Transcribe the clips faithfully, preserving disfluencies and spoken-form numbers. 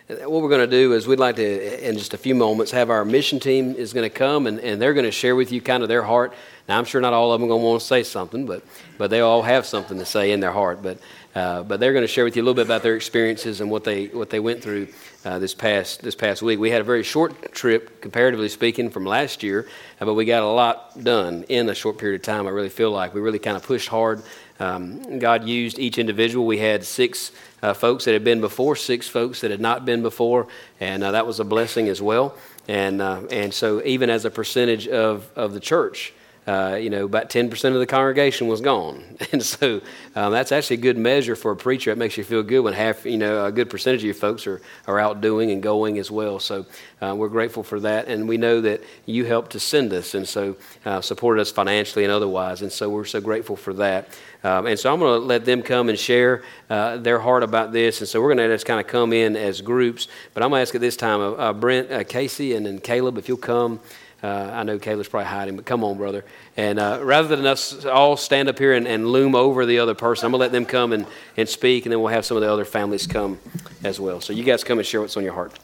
what we're going to do is we'd like to, in just a few moments, have our mission team is going to come, and, and they're going to share with you kind of their heart. Now, I'm sure not all of them are going to want to say something, but but they all have something to say in their heart. But uh, but they're going to share with you a little bit about their experiences and what they what they went through uh, this past this past week. We had a very short trip, comparatively speaking, from last year, uh, but we got a lot done in a short period of time. I really feel like we really kind of pushed hard. Um, God used each individual. We had six uh, folks that had been before, six folks that had not been before, and uh, that was a blessing as well. And uh, and so even as a percentage of, of the church, uh, you know, about ten percent of the congregation was gone. And so um, that's actually a good measure for a preacher. It makes you feel good when half, you know, a good percentage of your folks are, are out doing and going as well. So uh, we're grateful for that. And we know that you helped to send us, and so uh, supported us financially and otherwise. And so we're so grateful for that. Um, and so I'm going to let them come and share uh, their heart about this. And so we're going to just kind of come in as groups. But I'm going to ask at this time, uh, uh, Brent, uh, Casey, and then Caleb, if you'll come. Uh, I know Caleb's probably hiding, but come on, brother. And uh, rather than us all stand up here and, and loom over the other person, I'm going to let them come and, and speak, and then we'll have some of the other families come as well. So you guys come and share what's on your heart.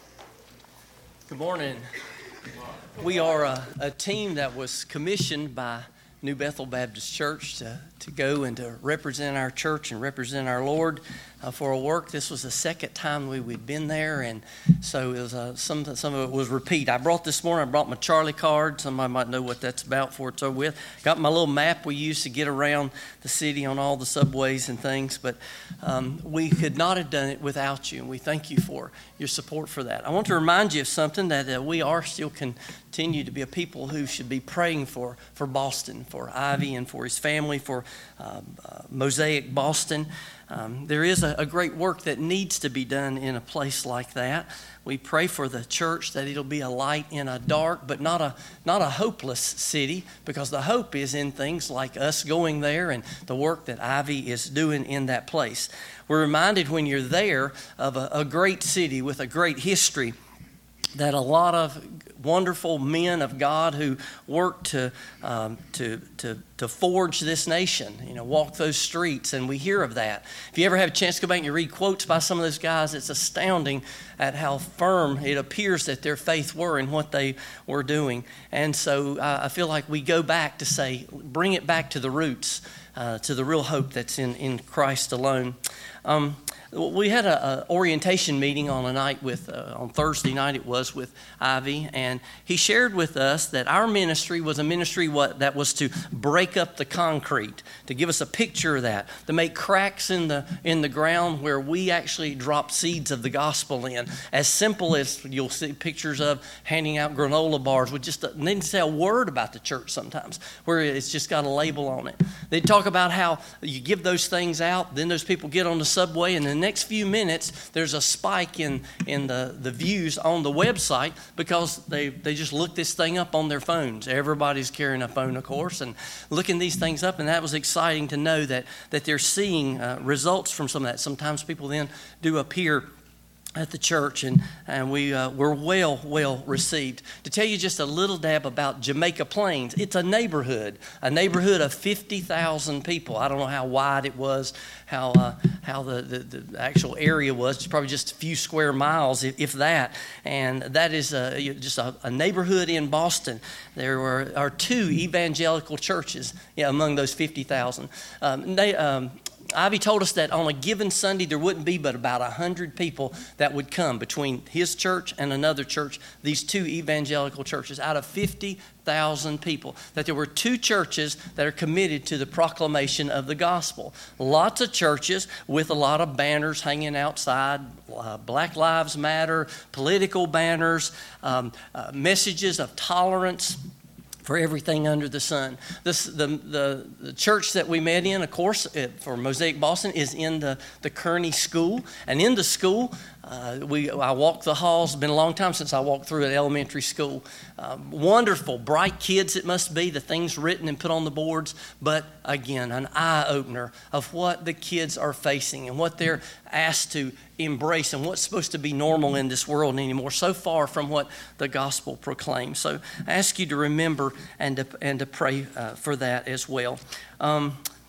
Good morning. We are a, a team that was commissioned by New Bethel Baptist Church to, to go and to represent our church and represent our Lord uh, for a work. This was the second time we, we'd been there, and so it was uh, some some of it was repeat. I brought this morning, I brought my Charlie card. Somebody might know what that's about before it's over with. Got my little map we use to get around the city on all the subways and things, but um, we could not have done it without you, and we thank you for your support for that. I want to remind you of something, that uh, we are still continue to be a people who should be praying for, for Boston, for Ivy and for his family, for uh, uh, Mosaic Boston. Um, there is a, a great work that needs to be done in a place like that. We pray for the church that it'll be a light in a dark, but not a not a hopeless city, because the hope is in things like us going there and the work that Ivy is doing in that place. We're reminded when you're there of a, a great city with a great history, that a lot of wonderful men of God who worked to um, to to to forge this nation, you know, walk those streets, and we hear of that. If you ever have a chance to go back and you read quotes by some of those guys, it's astounding at how firm it appears that their faith were in what they were doing. And so uh, I feel like we go back to say, bring it back to the roots, uh, to the real hope that's in in Christ alone. Um, We had a, a orientation meeting on a night with uh, on Thursday night it was with Ivy, and he shared with us that our ministry was a ministry what that was to break up the concrete, to give us a picture of that, to make cracks in the in the ground where we actually drop seeds of the gospel in. As simple as you'll see pictures of handing out granola bars with just a, they didn't say a word about the church sometimes, where it's just got a label on it. They talk about how you give those things out, then those people get on the subway, and then next few minutes there's a spike in in the the views on the website because they they just look this thing up on their phones. Everybody's carrying a phone, of course, and looking these things up, and that was exciting to know that that they're seeing uh, results from some of that. Sometimes people then do appear at the church, and, and we uh, were well, well received. To tell you just a little dab about Jamaica Plains, it's a neighborhood, a neighborhood of fifty thousand people. I don't know how wide it was, how uh, how the, the, the actual area was. It's probably just a few square miles, if, if that. And that is a, just a, a neighborhood in Boston. There were, are two evangelical churches yeah, among those fifty thousand. Um, they... Um, Ivy told us that on a given Sunday there wouldn't be but about one hundred people that would come between his church and another church, these two evangelical churches, out of fifty thousand people, that there were two churches that are committed to the proclamation of the gospel. Lots of churches with a lot of banners hanging outside, uh, Black Lives Matter, political banners, um, uh, messages of tolerance, for everything under the sun. This, the, the, the church that we met in, of course, it, for Mosaic Boston, is in the, the Kearney School. And in the school, uh, we I walked the halls. It's been a long time since I walked through an elementary school. Uh, wonderful, bright kids it must be, the things written and put on the boards. But again, an eye-opener of what the kids are facing and what they're asked to embrace and what's supposed to be normal in this world anymore, so far from what the gospel proclaims. So I ask you to remember and to, and to pray uh, for that as well. Um,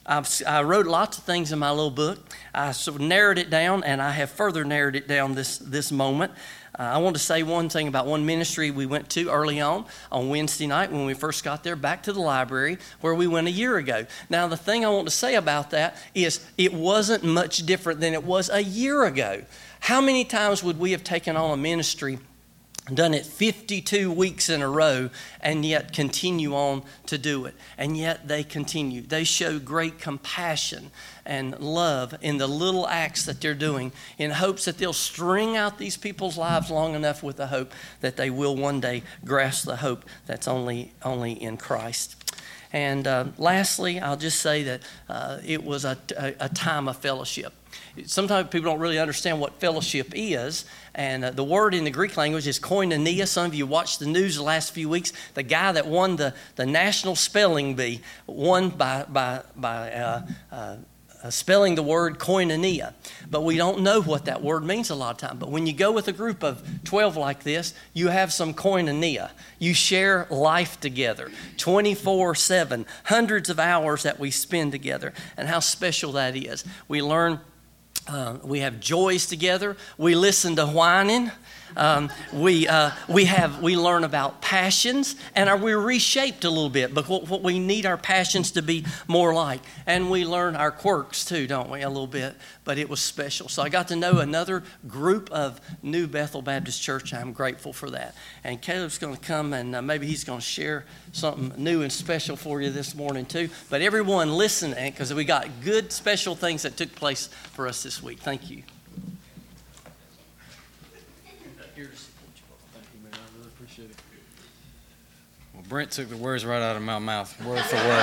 I've, I wrote lots of things in my little book. I sort of narrowed it down, and I have further narrowed it down this, this moment. Uh, I want to say one thing about one ministry we went to early on, on Wednesday night when we first got there, back to the library where we went a year ago. Now, the thing I want to say about that is it wasn't much different than it was a year ago. How many times would we have taken on a ministry, done it fifty-two weeks in a row, and yet continue on to do it? And yet they continue. They show great compassion and love in the little acts that they're doing, in hopes that they'll string out these people's lives long enough with the hope that they will one day grasp the hope that's only only in Christ. And uh, lastly, I'll just say that uh, it was a, a, a time of fellowship. Sometimes people don't really understand what fellowship is, and uh, the word in the Greek language is koinonia. Some of you watched the news the last few weeks. The guy that won the, the national spelling bee won by by by uh, uh, Uh, spelling the word koinonia. But we don't know what that word means a lot of time. But when you go with a group of twelve like this, you have some koinonia. You share life together, twenty-four seven, hundreds of hours that we spend together, and how special that is. We learn, uh, we have joys together. We listen to whining. Um, we uh, we have we learn about passions, and are we reshaped a little bit, but what, what we need our passions to be more like, and we learn our quirks too, don't we, a little bit. But it was special. So I got to know another group of New Bethel Baptist Church. I'm grateful for that. And Caleb's going to come, and uh, maybe he's going to share something new and special for you this morning too. But everyone listen, because we got good special things that took place for us this week. Thank you. Well, Brent took the words right out of my mouth, word for word.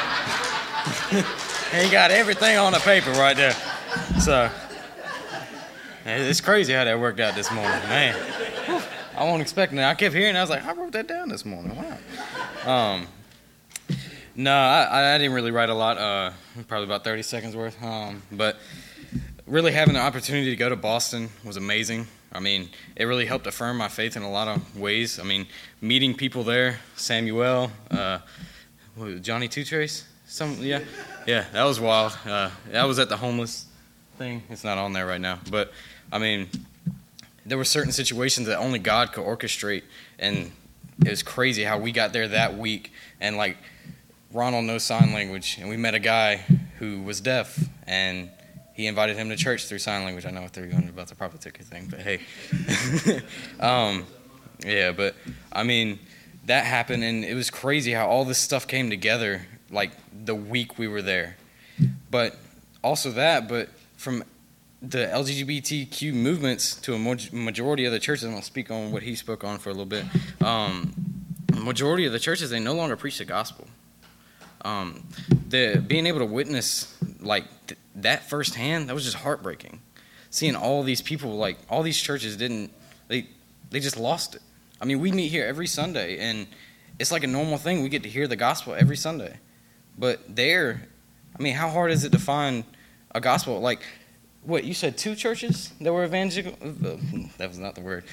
He got everything on the paper right there. So, it's crazy how that worked out this morning, man. Whew, I wasn't expecting that. I kept hearing it. I was like, I wrote that down this morning. Wow. Um, no, I, I didn't really write a lot, uh, probably about thirty seconds worth. Um, but really having the opportunity to go to Boston was amazing. I mean, it really helped affirm my faith in a lot of ways. I mean, meeting people there, Samuel, uh, Johnny Two Trace, some, yeah, yeah, that was wild. Uh, I was at the homeless thing. It's not on there right now, but I mean, there were certain situations that only God could orchestrate, and it was crazy how we got there that week, and like Ronald knows sign language, and we met a guy who was deaf, and he invited him to church through sign language. I know what they're going about the profit ticket thing, but hey. um, yeah, but I mean, that happened, and it was crazy how all this stuff came together like the week we were there. But also that, but from the L G B T Q movements to a majority of the churches, I'm going to speak on what he spoke on for a little bit. Um, majority of the churches, they no longer preach the gospel. Um, the being able to witness like th- that firsthand, that was just heartbreaking. Seeing all these people, like all these churches didn't, they they just lost it. I mean, we meet here every Sunday, and it's like a normal thing. We get to hear the gospel every Sunday. But there, I mean, how hard is it to find a gospel? Like, what, you said two churches that were evangelical? That was not the word.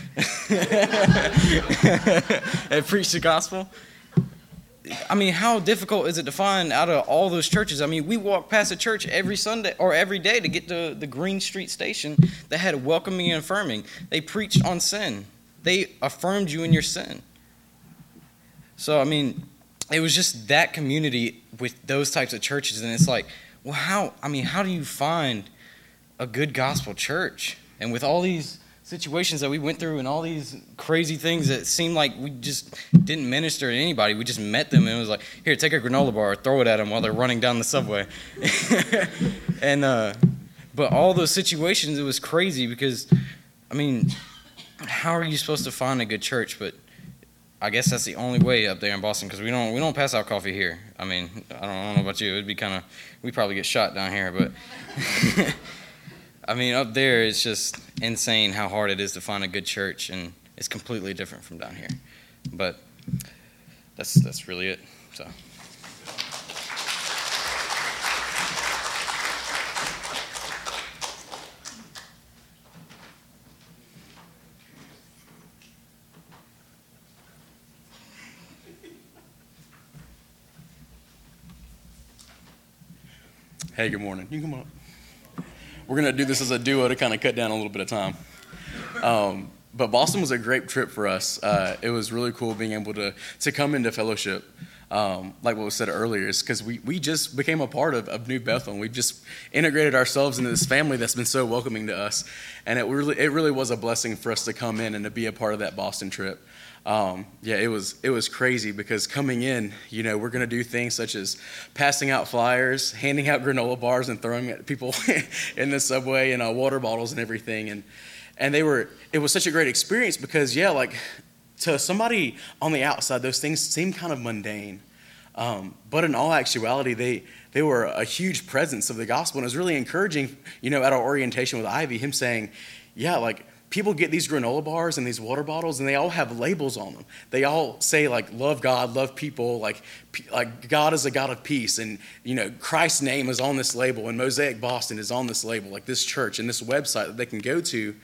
That preached the gospel? I mean, how difficult is it to find out of all those churches? I mean, we walk past a church every Sunday or every day to get to the Green Street station that had welcoming and affirming. They preached on sin. They affirmed you in your sin. So, I mean, it was just that community with those types of churches. And it's like, well, how, I mean, how do you find a good gospel church? And with all these situations that we went through and all these crazy things that seemed like we just didn't minister to anybody. We just met them and it was like, here, take a granola bar or throw it at them while they're running down the subway. and uh, But all those situations, it was crazy because, I mean, how are you supposed to find a good church? But I guess that's the only way up there in Boston because we don't we don't pass out coffee here. I mean, I don't, I don't know about you. It would be kind of, we'd probably get shot down here, but I mean, up there, it's just insane how hard it is to find a good church, and it's completely different from down here. But that's that's really it. So. Hey, good morning. You can come up. We're going to do this as a duo to kind of cut down a little bit of time. Um, but Boston was a great trip for us. Uh, it was really cool being able to to come into fellowship. Um, like what was said earlier, is because we, we just became a part of, of New Bethel. And we've just integrated ourselves into this family that's been so welcoming to us. And it really it really was a blessing for us to come in and to be a part of that Boston trip. Um, yeah, it was it was crazy because coming in, you know, we're going to do things such as passing out flyers, handing out granola bars and throwing at people in the subway, and uh, water bottles and everything. And and they were it was such a great experience because, yeah, like to somebody on the outside, those things seem kind of mundane. Um, but in all actuality, they they were a huge presence of the gospel. And it was really encouraging, you know, at our orientation with Ivy, him saying, yeah, like, people get these granola bars and these water bottles, and they all have labels on them. They all say, like, love God, love people, like, like God is a God of peace, and, you know, Christ's name is on this label, and Mosaic Boston is on this label, like this church and this website that they can go to.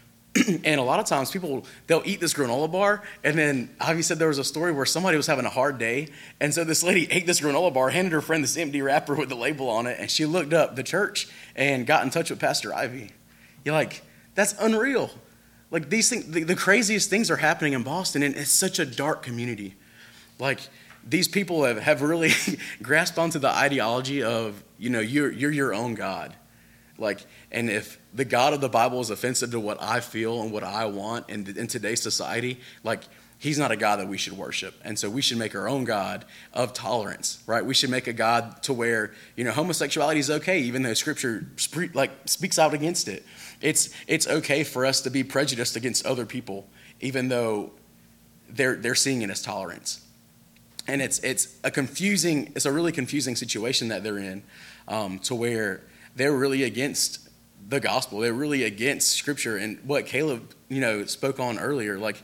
And a lot of times people, they'll eat this granola bar, and then Ivy said there was a story where somebody was having a hard day, and so this lady ate this granola bar, handed her friend this empty wrapper with the label on it, and she looked up the church and got in touch with Pastor Ivy. You're like, that's unreal. Like, these things, the, the craziest things are happening in Boston, and it's such a dark community. Like, these people have, have really grasped onto the ideology of, you know, you're you're your own God. Like, and if the God of the Bible is offensive to what I feel and what I want in, in today's society, like, he's not a God that we should worship. And so we should make our own God of tolerance, right? We should make a God to where, you know, homosexuality is okay, even though Scripture spe- like speaks out against it. It's it's okay for us to be prejudiced against other people, even though they're they're seeing it as tolerance. And it's it's a confusing, it's a really confusing situation that they're in, um, to where they're really against the gospel. They're really against Scripture and what Caleb, you know, spoke on earlier. Like,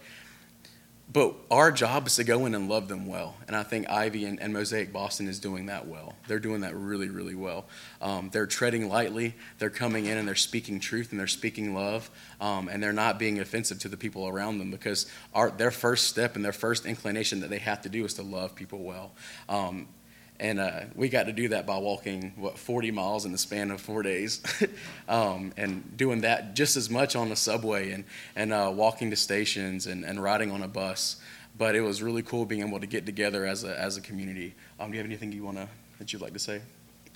but our job is to go in and love them well. And I think Ivy and, and Mosaic Boston is doing that well. They're doing that really, really well. Um, they're treading lightly. They're coming in and they're speaking truth and they're speaking love. Um, and they're not being offensive to the people around them, because our, their first step and their first inclination that they have to do is to love people well. Um, And uh, we got to do that by walking, what, forty miles in the span of four days, um, and doing that just as much on the subway and, and uh, walking to stations and, and riding on a bus. But it was really cool being able to get together as a as a community. Um, do you have anything you wanna that you'd like to say?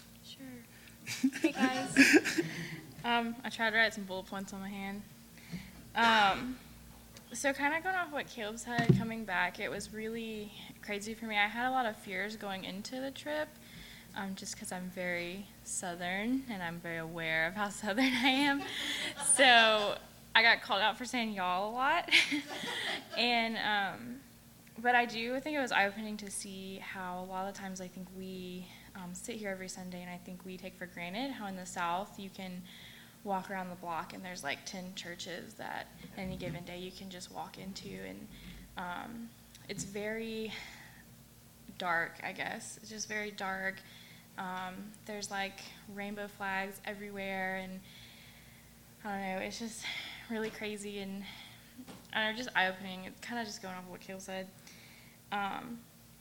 Sure. Hey, guys. um, I tried to write some bullet points on my hand. Um, so kind of going off what Caleb said, coming back, it was really crazy for me. I had a lot of fears going into the trip, um, just because I'm very Southern and I'm very aware of how Southern I am. So I got called out for saying y'all a lot. and um, but I do think it was eye-opening to see how a lot of times I think we um, sit here every Sunday and I think we take for granted how in the South you can walk around the block and there's like ten churches that any given day you can just walk into, and um, it's very dark, I guess. It's just very dark. Um, there's like rainbow flags everywhere, and I don't know, it's just really crazy, and I don't know, just eye-opening. It's kind of just going off of what Caleb said. Um,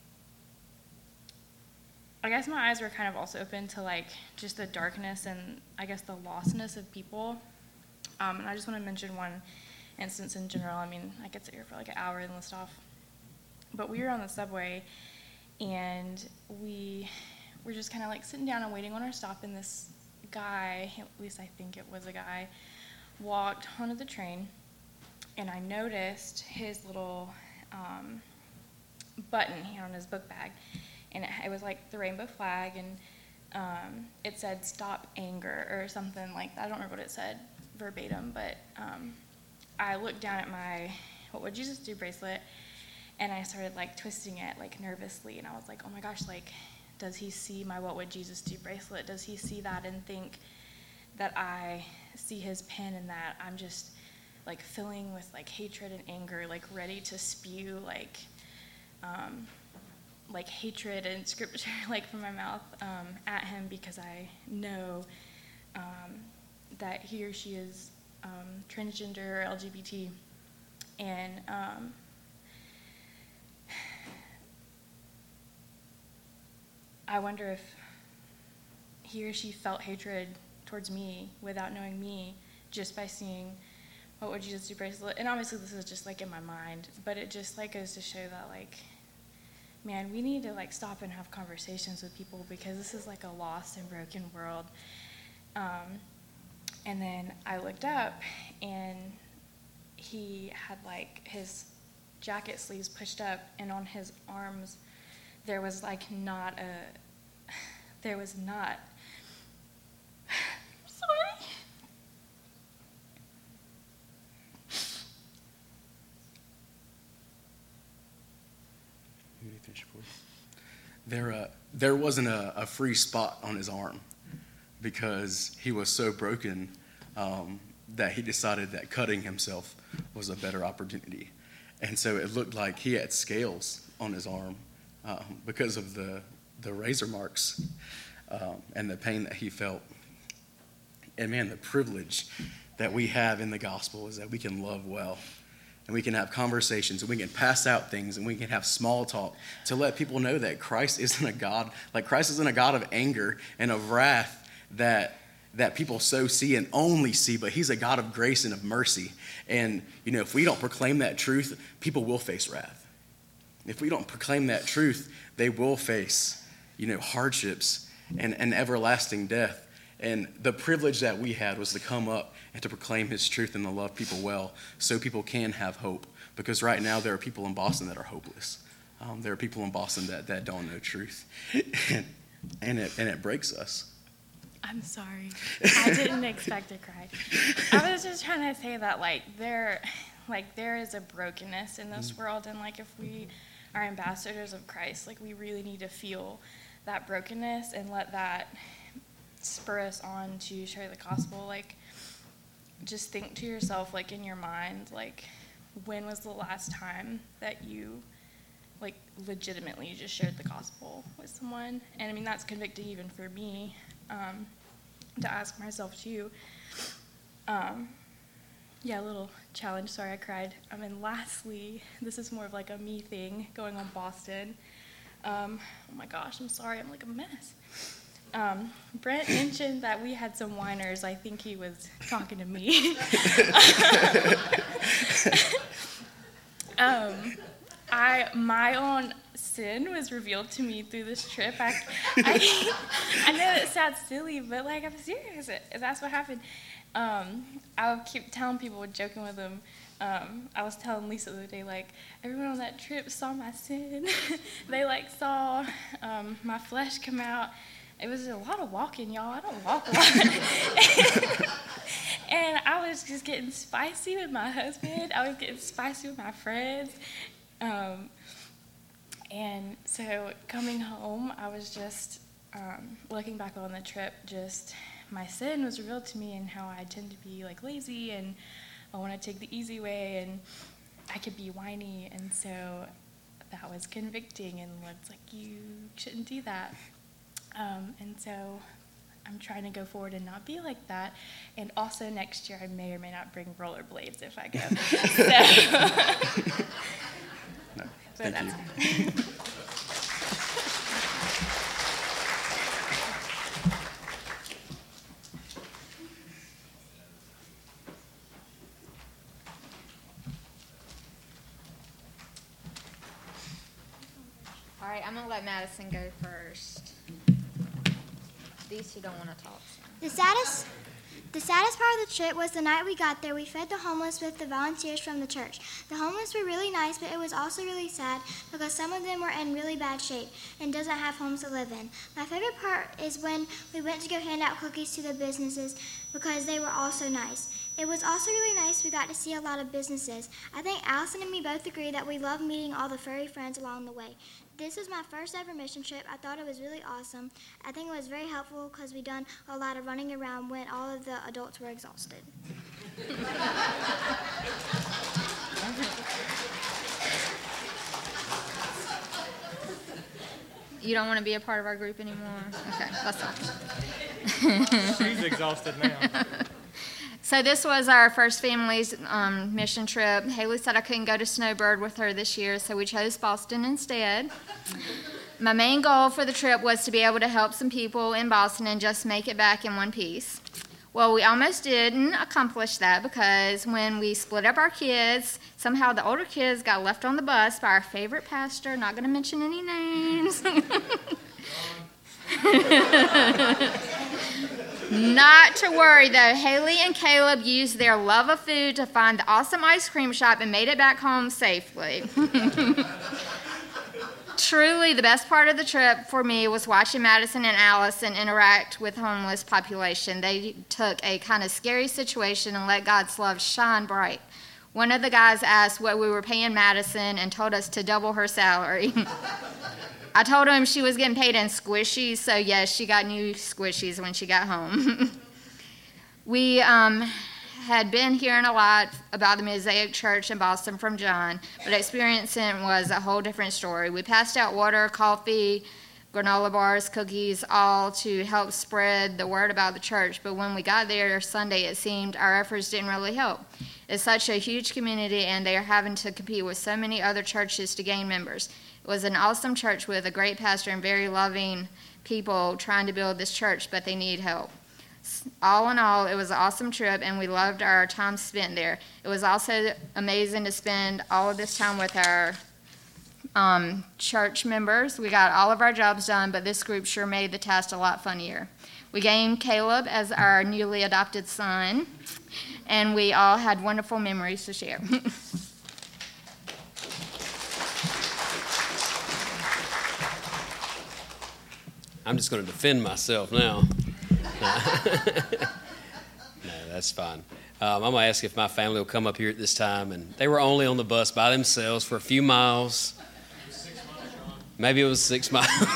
I guess my eyes were kind of also open to like just the darkness and I guess the lostness of people. Um, and I just want to mention one instance in general. I mean, I could sit here for like an hour and list off. But we were on the subway and we were just kind of like sitting down and waiting on our stop, and this guy, at least I think it was a guy, walked onto the train, and I noticed his little um, button he had on his book bag. And it, it was like the rainbow flag, and um, it said "Stop Anger" or something like that. I don't remember what it said verbatim, but um, I looked down at my "What Would Jesus Do" bracelet, and I started like twisting it like nervously, and I was like, oh my gosh, like, does he see my "What Would Jesus Do" bracelet? Does he see that and think that I see his pen and that I'm just like filling with like hatred and anger, like ready to spew like um, like hatred and scripture like from my mouth um, at him, because I know um, that he or she is um, transgender or L G B T, and um, I wonder if he or she felt hatred towards me without knowing me, just by seeing what would Jesus do bracelet. And obviously this is just like in my mind, but it just like goes to show that like, man, we need to like stop and have conversations with people, because this is like a lost and broken world. Um, and then I looked up, and he had like his jacket sleeves pushed up, and on his arms there was like not a, there was not, sorry. There, uh, there wasn't a, a free spot on his arm, because he was so broken um, that he decided that cutting himself was a better opportunity. And so it looked like he had scales on his arm um, because of the, the razor marks um, and the pain that he felt. And man, the privilege that we have in the gospel is that we can love well. And we can have conversations, and we can pass out things, and we can have small talk to let people know that Christ isn't a God, like Christ isn't a God of anger and of wrath that that people so see and only see, but he's a God of grace and of mercy. And, you know, if we don't proclaim that truth, people will face wrath. If we don't proclaim that truth, they will face, you know, hardships and, and everlasting death. And the privilege that we had was to come up and to proclaim his truth and to love people well, so people can have hope. Because right now there are people in Boston that are hopeless. Um, there are people in Boston that, that don't know truth. and, and, it, and it breaks us. I'm sorry. I didn't expect to cry. I was just trying to say that, like, there, like, there is a brokenness in this world, and, like, if we are ambassadors of Christ, like, we really need to feel that brokenness and let that spur us on to share the gospel. Like, just think to yourself, like, in your mind, like, when was the last time that you, like, legitimately just shared the gospel with someone? And, I mean, that's convicting even for me. Um, to ask myself too. Um, yeah, a little challenge. Sorry, I cried. Um, and lastly, this is more of like a me thing going on Boston. Um, oh my gosh, I'm sorry. I'm like a mess. Um, Brent mentioned that we had some whiners. I think he was talking to me. um, I my own sin was revealed to me through this trip. I, I, I know it sounds silly, but like I'm serious. That's what happened. Um, I would keep telling people, joking with them. Um, I was telling Lisa the other day, like, everyone on that trip saw my sin. They like saw um, my flesh come out. It was a lot of walking, y'all. I don't walk a lot. And I was just getting spicy with my husband. I was getting spicy with my friends. Um, and so coming home, I was just um, looking back on the trip, just my sin was revealed to me and how I tend to be like lazy and I want to take the easy way and I could be whiny. And so that was convicting and it's like, you shouldn't do that. Um, and so I'm trying to go forward and not be like that. And also next year I may or may not bring rollerblades if I go. So. No, But thank that's you. All right, I'm going to let Madison go first. These two don't want to talk. So. The saddest, the saddest part of the trip was the night we got there. We fed the homeless with the volunteers from the church. The homeless were really nice, but it was also really sad because some of them were in really bad shape and doesn't have homes to live in. My favorite part is when we went to go hand out cookies to the businesses because they were all so nice. It was also really nice we got to see a lot of businesses. I think Allison and me both agree that we love meeting all the furry friends along the way. This was my first ever mission trip. I thought it was really awesome. I think it was very helpful because we done a lot of running around when all of the adults were exhausted. You don't want to be a part of our group anymore? Okay, that's all. She's exhausted now. So this was our first family's um, mission trip. Haley said I couldn't go to Snowbird with her this year, so we chose Boston instead. My main goal for the trip was to be able to help some people in Boston and just make it back in one piece. Well, we almost didn't accomplish that because when we split up our kids, somehow the older kids got left on the bus by our favorite pastor, not going to mention any names. Not to worry, though. Haley and Caleb used their love of food to find the awesome ice cream shop and made it back home safely. Truly, the best part of the trip for me was watching Madison and Allison interact with homeless population. They took a kind of scary situation and let God's love shine bright. One of the guys asked what we were paying Madison and told us to double her salary. I told him she was getting paid in squishies, so yes, she got new squishies when she got home. We um, had been hearing a lot about the Mosaic Church in Boston from John, but experiencing it was a whole different story. We passed out water, coffee, granola bars, cookies, all to help spread the word about the church, but when we got there Sunday, it seemed our efforts didn't really help. It's such a huge community, and they are having to compete with so many other churches to gain members. It was an awesome church with a great pastor and very loving people trying to build this church, but they need help. All in all, it was an awesome trip, and we loved our time spent there. It was also amazing to spend all of this time with our um, church members. We got all of our jobs done, but this group sure made the task a lot funnier. We gained Caleb as our newly adopted son, and we all had wonderful memories to share. I'm just going to defend myself now. No, that's fine. Um, I'm going to ask if my family will come up here at this time. And they were only on the bus by themselves for a few miles. Maybe it was six miles. All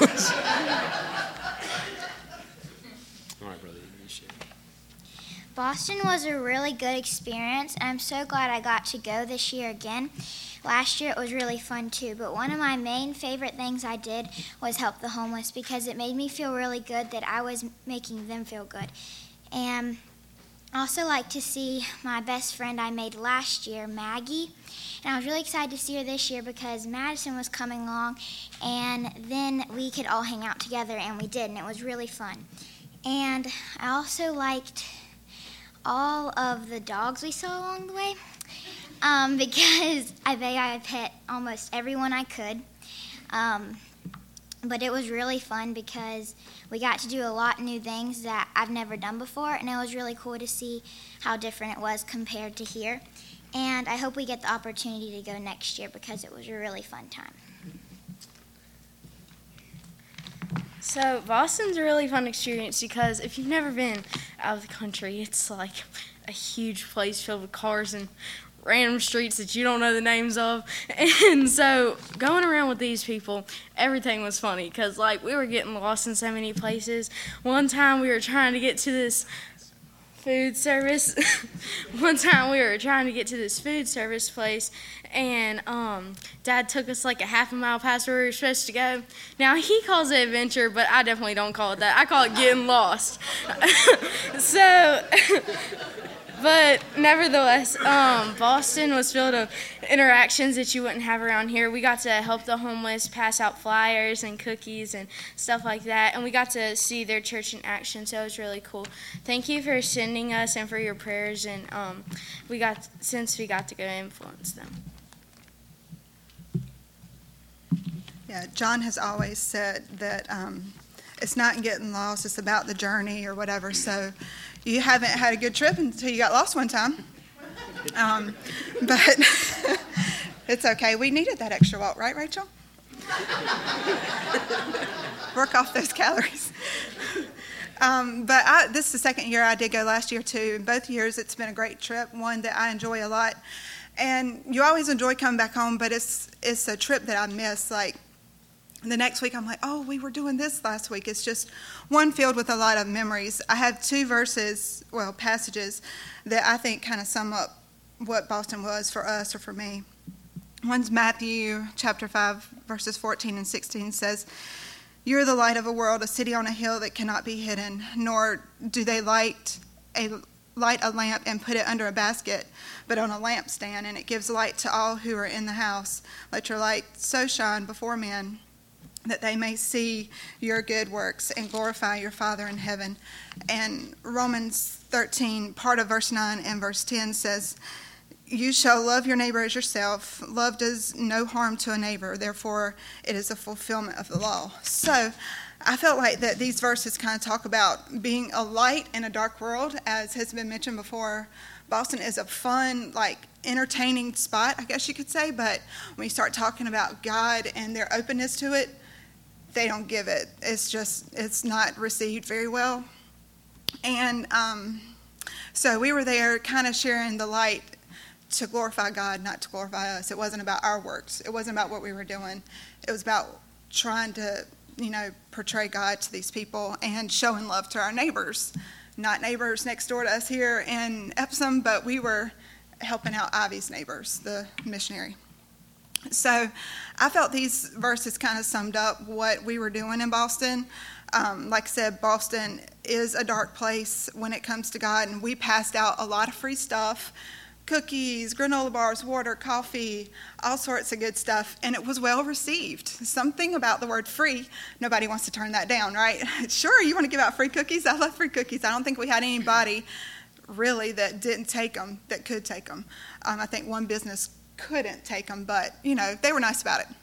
right, brother. You share. Boston was a really good experience. I'm so glad I got to go this year again. Last year it was really fun too, but one of my main favorite things I did was help the homeless because it made me feel really good that I was making them feel good. And I also like to see my best friend I made last year, Maggie, and I was really excited to see her this year because Madison was coming along, and then we could all hang out together, and we did, and it was really fun. And I also liked all of the dogs we saw along the way. Um, because I think I pet almost everyone I could. Um, but it was really fun because we got to do a lot of new things that I've never done before, and it was really cool to see how different it was compared to here. And I hope we get the opportunity to go next year because it was a really fun time. So Boston's a really fun experience because if you've never been out of the country, it's like a huge place filled with cars and random streets that you don't know the names of. And so going around with these people, everything was funny because like we were getting lost in so many places. One time we were trying to get to this food service. One time we were trying to get to this food service place, and um, Dad took us like a half a mile past where we were supposed to go. Now he calls it adventure, but I definitely don't call it that. I call it getting lost. So But nevertheless, um, Boston was filled with interactions that you wouldn't have around here. We got to help the homeless, pass out flyers and cookies and stuff like that, and we got to see their church in action, so it was really cool. Thank you for sending us and for your prayers, and um, we got since we got to go influence them. Yeah, John has always said that um, it's not getting lost, it's about the journey or whatever, so you haven't had a good trip until you got lost one time. Um, but it's okay. We needed that extra walk, right, Rachel? Work off those calories. Um, but I, this is the second year. I did go last year, too. In both years, it's been a great trip, one that I enjoy a lot. And you always enjoy coming back home, but it's it's a trip that I miss. Like, the next week, I'm like, oh, we were doing this last week. It's just one filled with a lot of memories. I have two verses, well, passages, that I think kind of sum up what Boston was for us or for me. One's Matthew chapter five, verses fourteen and sixteen says, "You're the light of a world, a city on a hill that cannot be hidden, nor do they light a light a lamp and put it under a basket, but on a lampstand, and it gives light to all who are in the house. Let your light so shine before men that they may see your good works and glorify your Father in heaven. And Romans thirteen, part of verse nine and verse ten says, you shall love your neighbor as yourself. Love does no harm to a neighbor. Therefore, it is a fulfillment of the law. So I felt like that these verses kind of talk about being a light in a dark world, as has been mentioned before. Boston is a fun, like, entertaining spot, I guess you could say, but when you start talking about God and their openness to it, they don't give it. It's just, it's not received very well. And um, so we were there kind of sharing the light to glorify God, not to glorify us. It wasn't about our works. It wasn't about what we were doing. It was about trying to, you know, portray God to these people and showing love to our neighbors. Not neighbors next door to us here in Epsom, but we were helping out Ivy's neighbors, the missionary. So I felt these verses kind of summed up what we were doing in Boston. Um, like I said, Boston is a dark place when it comes to God, and we passed out a lot of free stuff. Cookies, granola bars, water, coffee, all sorts of good stuff, and it was well received. Something about the word free, nobody wants to turn that down, right? Sure, you want to give out free cookies? I love free cookies. I don't think we had anybody really that didn't take them, that could take them. Um, I think one business couldn't take them, but, you know, they were nice about it.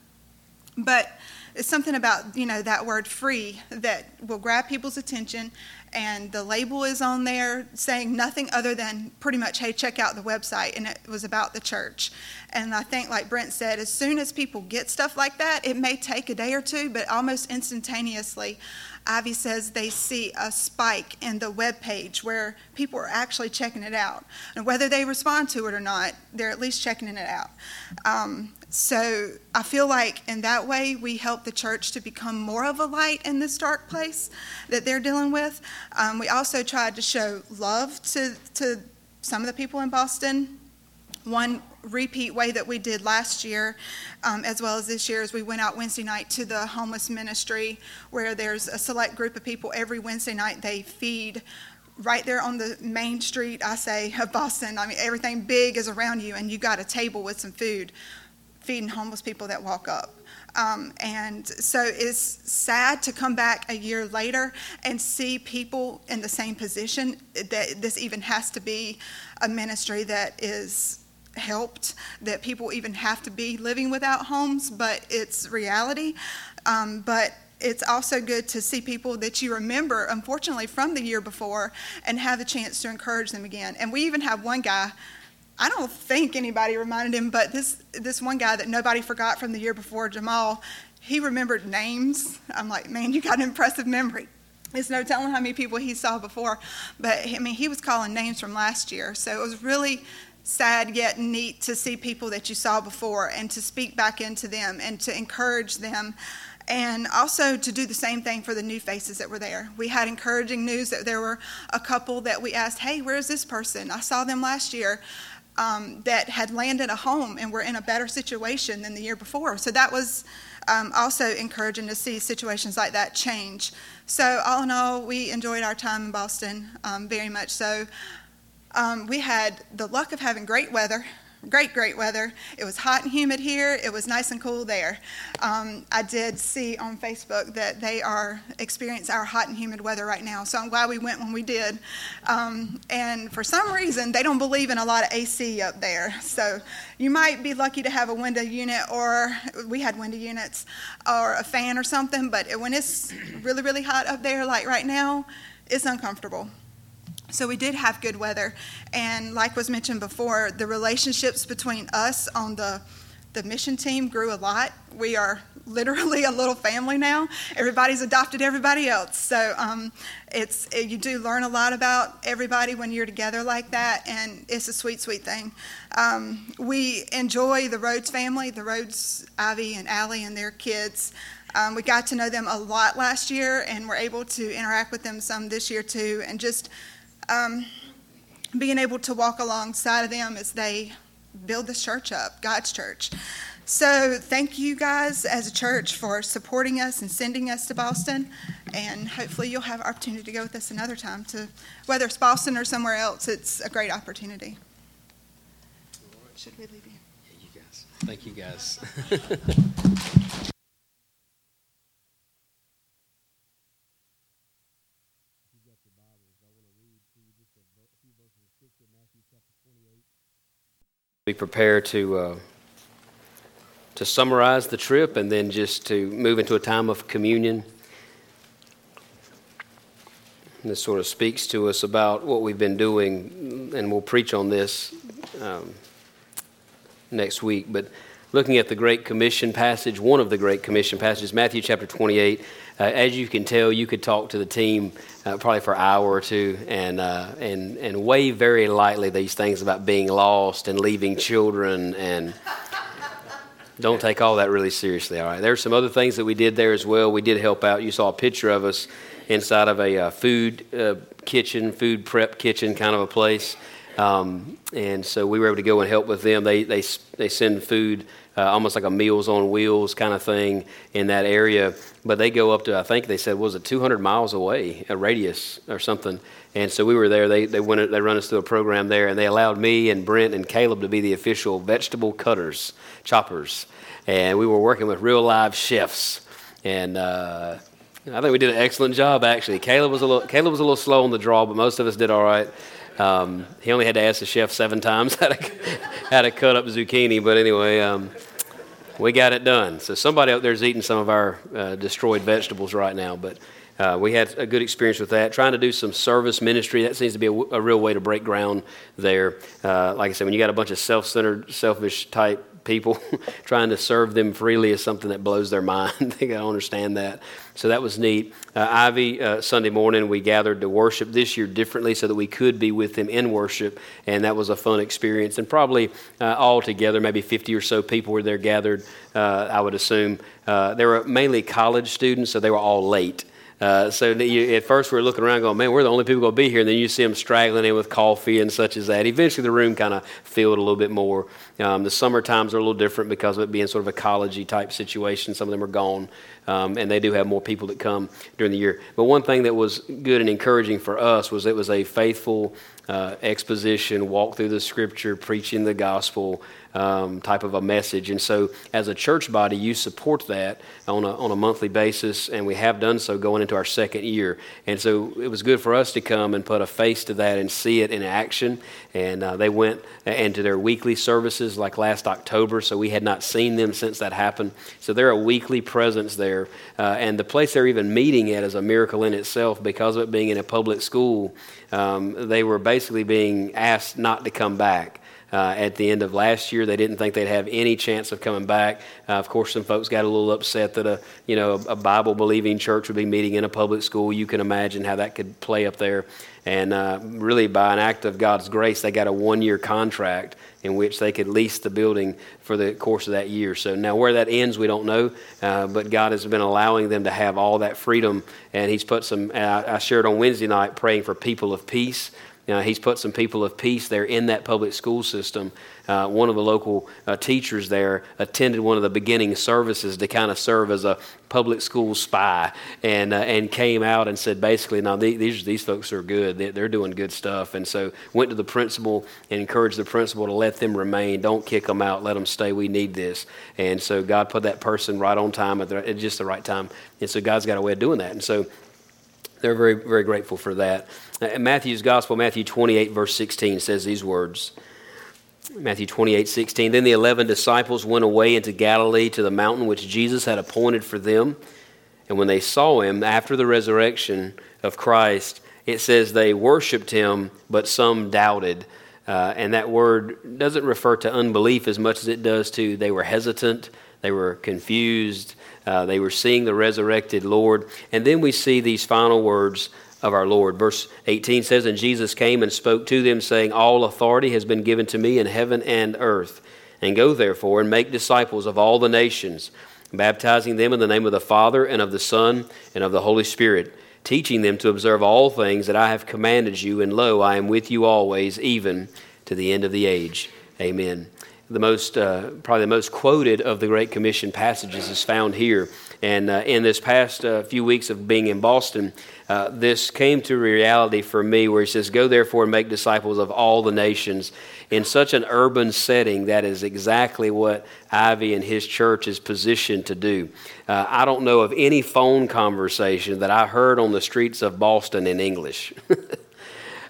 But it's something about, you know, that word free that will grab people's attention, and the label is on there saying nothing other than pretty much, hey, check out the website, and it was about the church. And I think, like Brent said, as soon as people get stuff like that, it may take a day or two, but almost instantaneously, Ivy says they see a spike in the web page where people are actually checking it out. And whether they respond to it or not, they're at least checking it out. Um, so I feel like in that way we help the church to become more of a light in this dark place that they're dealing with. Um, we also tried to show love to, to some of the people in Boston. One repeat way that we did last year, um, as well as this year, is we went out Wednesday night to the homeless ministry, where there's a select group of people every Wednesday night. They feed right there on the main street, I say, of Boston. I mean, everything big is around you, and you got a table with some food, feeding homeless people that walk up. Um, and so it's sad to come back a year later and see people in the same position, that this even has to be a ministry that is helped, that people even have to be living without homes, but it's reality. Um, but it's also good to see people that you remember, unfortunately, from the year before, and have the chance to encourage them again. And we even have one guy, I don't think anybody reminded him, but this this one guy that nobody forgot from the year before, Jamal, he remembered names. I'm like, man, you got an impressive memory. There's no telling how many people he saw before, but I mean, he was calling names from last year. So it was really sad yet neat to see people that you saw before and to speak back into them and to encourage them, and also to do the same thing for the new faces that were there. We had encouraging news that there were a couple that we asked, hey, where's this person? I saw them last year, um, that had landed a home and were in a better situation than the year before. So that was um, also encouraging to see situations like that change. So all in all, we enjoyed our time in Boston, um, very much so. Um, we had the luck of having great weather, great, great weather. It was hot and humid here. It was nice and cool there. Um, I did see on Facebook that they are experiencing our hot and humid weather right now, so I'm glad we went when we did. Um, and for some reason, they don't believe in a lot of A C up there. So you might be lucky to have a window unit, or we had window units, or a fan or something, but when it's really, really hot up there like right now, it's uncomfortable. So we did have good weather, and like was mentioned before, the relationships between us on the the mission team grew a lot. We are literally a little family now. Everybody's adopted everybody else, so um, it's it, you do learn a lot about everybody when you're together like that, and it's a sweet, sweet thing. Um, we enjoy the Rhodes family, the Rhodes, Ivy and Allie and their kids. Um, we got to know them a lot last year, and we're able to interact with them some this year too, and just Um, being able to walk alongside of them as they build this church up, God's church. So thank you guys as a church for supporting us and sending us to Boston, and hopefully you'll have opportunity to go with us another time, to whether it's Boston or somewhere else. It's a great opportunity. Should we leave you? Yeah, you guys. Thank you guys. be prepared to uh, to summarize the trip and then just to move into a time of communion. And this sort of speaks to us about what we've been doing, and we'll preach on this um, next week. But looking at the Great Commission passage, one of the Great Commission passages, Matthew chapter twenty-eight. Uh, as you can tell, you could talk to the team uh, probably for an hour or two and uh, and and weigh very lightly these things about being lost and leaving children, and don't take all that really seriously. All right, there's some other things that we did there as well. We did help out. You saw a picture of us inside of a uh, food uh, kitchen, food prep kitchen kind of a place, um, and so we were able to go and help with them. They they they send food. Uh, almost like a Meals on Wheels kind of thing in that area. But they go up to, I think they said, was it two hundred miles away, a radius or something. And so we were there. They they went. They run us through a program there, and they allowed me and Brent and Caleb to be the official vegetable cutters, choppers. And we were working with real live chefs. And uh, I think we did an excellent job, actually. Caleb was a little Caleb was a little slow on the draw, but most of us did all right. Um, he only had to ask the chef seven times how to, how to cut up zucchini, but anyway, um, we got it done. So somebody out there is eating some of our uh, destroyed vegetables right now, but uh, we had a good experience with that. Trying to do some service ministry, that seems to be a, a real way to break ground there. Uh, like I said, when you got a bunch of self-centered, selfish type people, trying to serve them freely is something that blows their mind. They got to understand that. So that was neat. Uh, Ivy, uh, Sunday morning, we gathered to worship this year differently so that we could be with them in worship, and that was a fun experience. And probably uh, all together, maybe fifty or so people were there gathered, uh, I would assume. Uh, they were mainly college students, so they were all late. Uh, so you, at first we were looking around going, man, we're the only people going to be here. And then you see them straggling in with coffee and such as that. Eventually the room kind of filled a little bit more. Um, the summer times are a little different because of it being sort of a college-y type situation. Some of them are gone, um, and they do have more people that come during the year. But one thing that was good and encouraging for us was it was a faithful uh, exposition, walk through the scripture, preaching the gospel, Um, type of a message. And so as a church body, you support that on a, on a monthly basis, and we have done so going into our second year. And so it was good for us to come and put a face to that and see it in action. And uh, they went into their weekly services like last October, so we had not seen them since that happened. So they're a weekly presence there. Uh, and the place they're even meeting at is a miracle in itself because of it being in a public school. Um, they were basically being asked not to come back. Uh, at the end of last year, they didn't think they'd have any chance of coming back. Uh, of course, some folks got a little upset that a you know a Bible-believing church would be meeting in a public school. You can imagine how that could play up there. And uh, really, by an act of God's grace, they got a one-year contract in which they could lease the building for the course of that year. So now where that ends, we don't know. Uh, but God has been allowing them to have all that freedom, and He's put some. Uh, I shared on Wednesday night praying for people of peace. Uh, he's put some people of peace there in that public school system. Uh, one of the local uh, teachers there attended one of the beginning services to kind of serve as a public school spy, and uh, and came out and said basically, no, these these folks are good. They, they're doing good stuff. And so went to the principal and encouraged the principal to let them remain. Don't kick them out. Let them stay. We need this. And so God put that person right on time at, the, at just the right time. And so God's got a way of doing that. And so they're very, very grateful for that. In Matthew's Gospel, Matthew twenty-eight, verse sixteen, says these words. Matthew twenty-eight, sixteen. Then the eleven disciples went away into Galilee to the mountain which Jesus had appointed for them. And when they saw him after the resurrection of Christ, it says they worshiped him, but some doubted. Uh, and that word doesn't refer to unbelief as much as it does to they were hesitant, they were confused, uh, they were seeing the resurrected Lord. And then we see these final words of our Lord. Verse eighteen says, and Jesus came and spoke to them, saying, all authority has been given to me in heaven and earth. And go therefore and make disciples of all the nations, baptizing them in the name of the Father and of the Son and of the Holy Spirit, teaching them to observe all things that I have commanded you. And lo, I am with you always, even to the end of the age. Amen. The most, uh, probably the most quoted of the Great Commission passages is found here. And uh, in this past uh, few weeks of being in Boston, uh, this came to reality for me where he says, go therefore and make disciples of all the nations. In such an urban setting, that is exactly what Ivy and his church is positioned to do. Uh, I don't know of any phone conversation that I heard on the streets of Boston in English.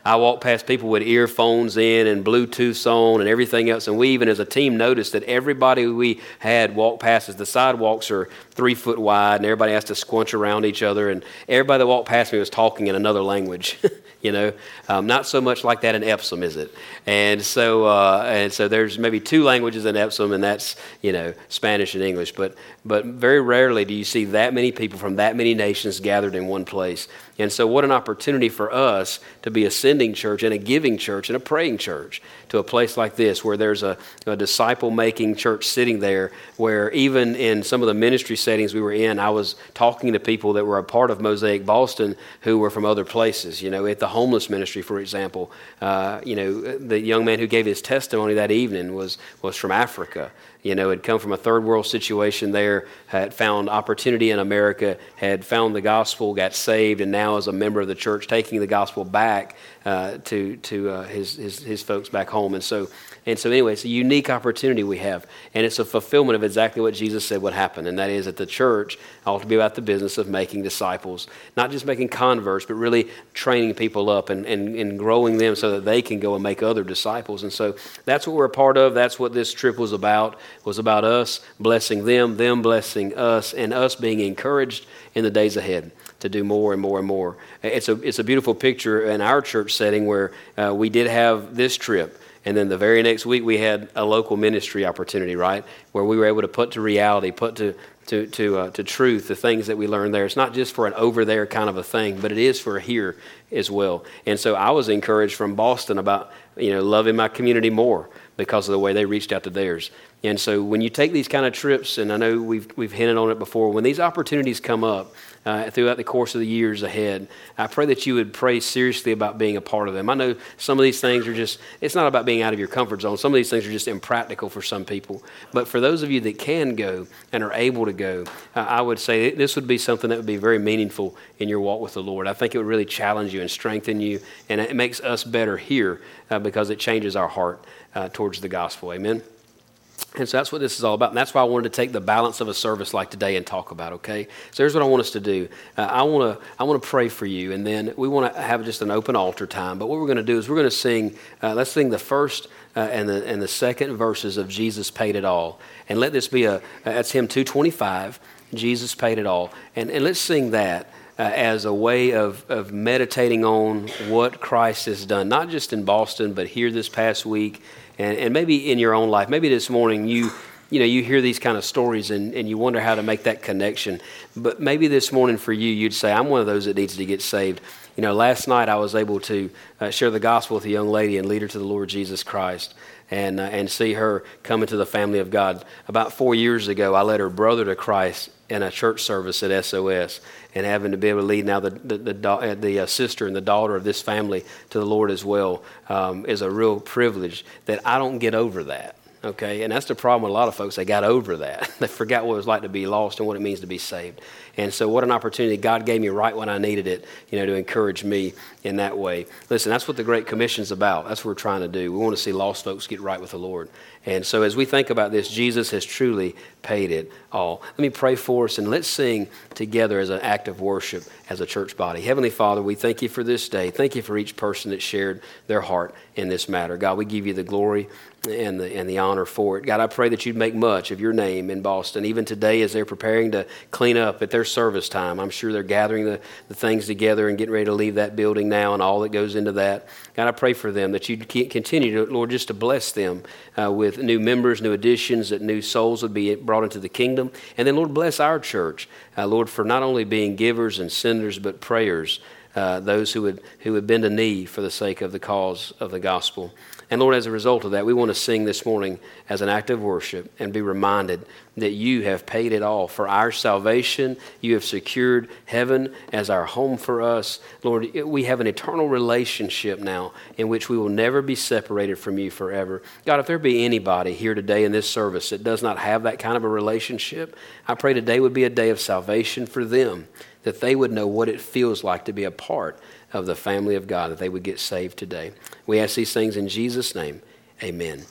I walked past people with earphones in and Bluetooth on and everything else, and we even as a team noticed that everybody we had walk past us, the sidewalks are three foot wide, and everybody has to squunch around each other, and everybody that walked past me was talking in another language. You know, um, not so much like that in Epsom, is it? And so, uh, and so there's maybe two languages in Epsom, and that's, you know, Spanish and English. But but very rarely do you see that many people from that many nations gathered in one place. And so, what an opportunity for us to be a sending church and a giving church and a praying church to a place like this, where there's a, a disciple-making church sitting there, where even in some of the ministry settings we were in, I was talking to people that were a part of Mosaic Boston who were from other places. You know, at the homeless ministry, for example, uh, you know, the young man who gave his testimony that evening was was from Africa. You know, had come from a third world situation there, had found opportunity in America, had found the gospel, got saved, and now is a member of the church, taking the gospel back uh, to to uh, his, his his folks back home. And so, and so anyway, it's a unique opportunity we have, and it's a fulfillment of exactly what Jesus said would happen, and that is that the church ought to be about the business of making disciples, not just making converts, but really training people up and, and, and growing them so that they can go and make other disciples. And so that's what we're a part of. That's what this trip was about. It was about us blessing them, them blessing us, and us being encouraged in the days ahead to do more and more and more. It's a it's a beautiful picture in our church setting where uh, we did have this trip. And then the very next week we had a local ministry opportunity, right, where we were able to put to reality, put to to to uh, to truth the things that we learned there. It's not just for an over there kind of a thing, but it is for here as well. And so I was encouraged from Boston about, you know, loving my community more because of the way they reached out to theirs. And so when you take these kind of trips, and I know we've we've hinted on it before, when these opportunities come up uh, throughout the course of the years ahead, I pray that you would pray seriously about being a part of them. I know some of these things are just, it's not about being out of your comfort zone. Some of these things are just impractical for some people. But for those of you that can go and are able to go, uh, I would say this would be something that would be very meaningful in your walk with the Lord. I think it would really challenge you and strengthen you, and it makes us better here uh, because it changes our heart uh, towards the gospel. Amen. And so that's what this is all about. And that's why I wanted to take the balance of a service like today and talk about, okay? So here's what I want us to do. Uh, I want to I want to pray for you, and then we want to have just an open altar time. But what we're going to do is we're going to sing, uh, let's sing the first uh, and the and the second verses of Jesus Paid It All. And let this be a, that's hymn two twenty-five, Jesus Paid It All. And, and let's sing that uh, as a way of, of meditating on what Christ has done, not just in Boston, but here this past week. And, and maybe in your own life, maybe this morning you, you know, you hear these kind of stories and, and you wonder how to make that connection. But maybe this morning for you, you'd say, I'm one of those that needs to get saved. You know, last night I was able to uh, share the gospel with a young lady and lead her to the Lord Jesus Christ and uh, and see her come into the family of God. About four years ago, I led her brother to Christ in a church service at S O S, and having to be able to lead now the the, the, the uh, sister and the daughter of this family to the Lord as well um, is a real privilege that I don't get over that. Okay, and that's the problem with a lot of folks. They got over that. They forgot what it was like to be lost and what it means to be saved. And so what an opportunity God gave me right when I needed it, you know, to encourage me in that way. Listen, that's what the Great Commission's about. That's what we're trying to do. We want to see lost folks get right with the Lord. And so as we think about this, Jesus has truly paid it all. Let me pray for us, and let's sing together as an act of worship as a church body. Heavenly Father, we thank you for this day. Thank you for each person that shared their heart in this matter. God, we give you the glory and the and the honor for it. God, I pray that you'd make much of your name in Boston. Even today as they're preparing to clean up at their service time, I'm sure they're gathering the, the things together and getting ready to leave that building now and all that goes into that. God, I pray for them that you'd continue to, Lord, just to bless them uh, with new members, new additions, that new souls would be brought into the kingdom. And then, Lord, bless our church, uh, Lord, for not only being givers and senders, but prayers, uh, those who would, who would bend a knee for the sake of the cause of the gospel. And Lord, as a result of that, we want to sing this morning as an act of worship and be reminded that you have paid it all for our salvation. You have secured heaven as our home for us. Lord, we have an eternal relationship now in which we will never be separated from you forever. God, if there be anybody here today in this service that does not have that kind of a relationship, I pray today would be a day of salvation for them, that they would know what it feels like to be a part of the family of God, that they would get saved today. We ask these things in Jesus' name. Amen.